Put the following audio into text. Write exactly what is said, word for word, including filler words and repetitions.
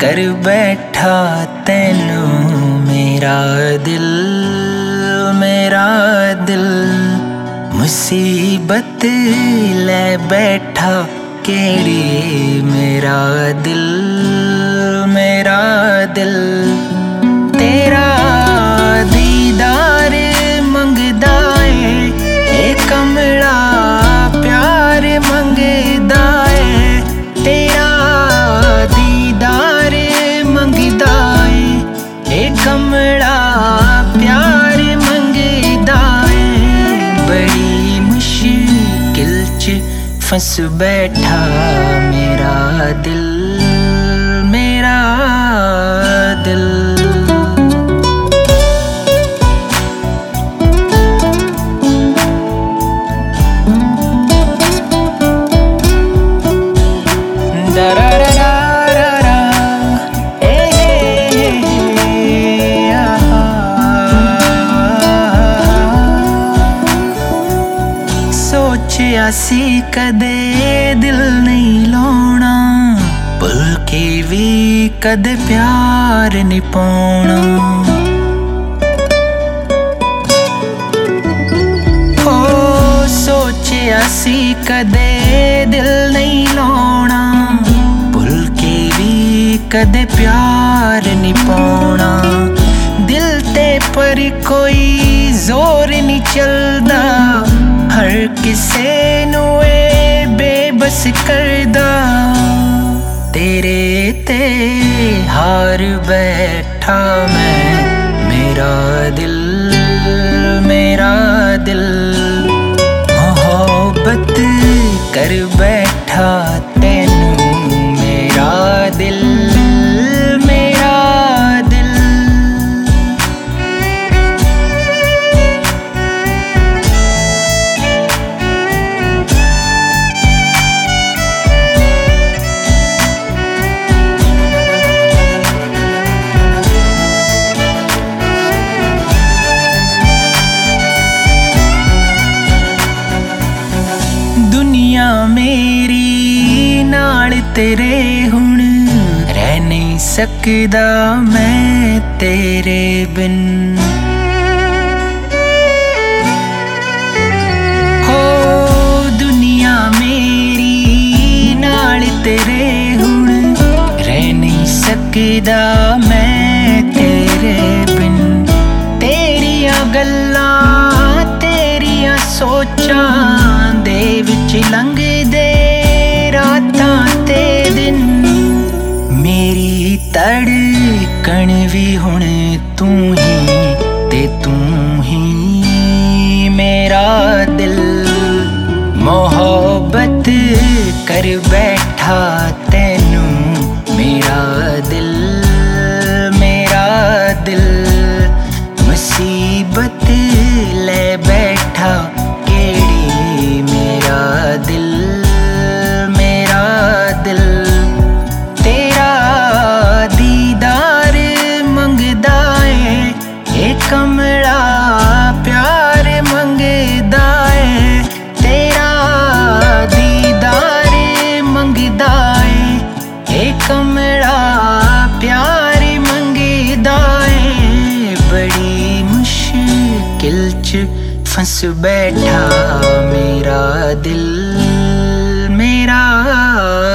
कर बैठा तैनू मेरा दिल मेरा दिल मुसीबत ले बैठा केड़ी मेरा दिल मेरा दिल तेरा दीदार मंगदा है ए कमला प्यार मंगदा है तेरा दीदार मंगदा है ए कमला प्यार मंगदा है बड़ी मुश्किल च फंस बैठा मेरा दिल मेरा दिल सोचिया सी कदे दिल नहीं लाना भुल के भी कदे प्यार नहीं पाना हो सोचिया सी कदे दिल नहीं लाना भुल के भी कदे प्यार नहीं पाना दिल ते पर कोई जोर नहीं चलदा हर किसे नुए बेबस करदा तेरे ते हार बैठा मैं मेरा दिल मेरा दिल मोहब्बत कर बैठा तैनू मेरा दिल मेरा दिल दुनिया मेरी नाल तेरे हुण रह नहीं सकदा मैं तेरे बिन हो दुनिया मेरी नाल तेरे हुण रह नहीं सकदा मैं तेरे बिन तेरिया गल्लां तेरिया सोचां दे विच लंघदे रातां ते दिन मेरी धड़कन भी हुण तू ही ते तू ही मेरा दिल मोहब्बत कर बैठा तैनू मेरा दिल मेरा दिल मुसीबत ले बैठा केड़ी मेरा दिल मेरा दिल तेरा दीदार मंगदा है ए कमला प्यार मंगदा है तेरा दीदार मंगदा है ए कमला प्यार मंगदा है बड़ी मुश्किल च फंस बैठा मेरा दिल मेरा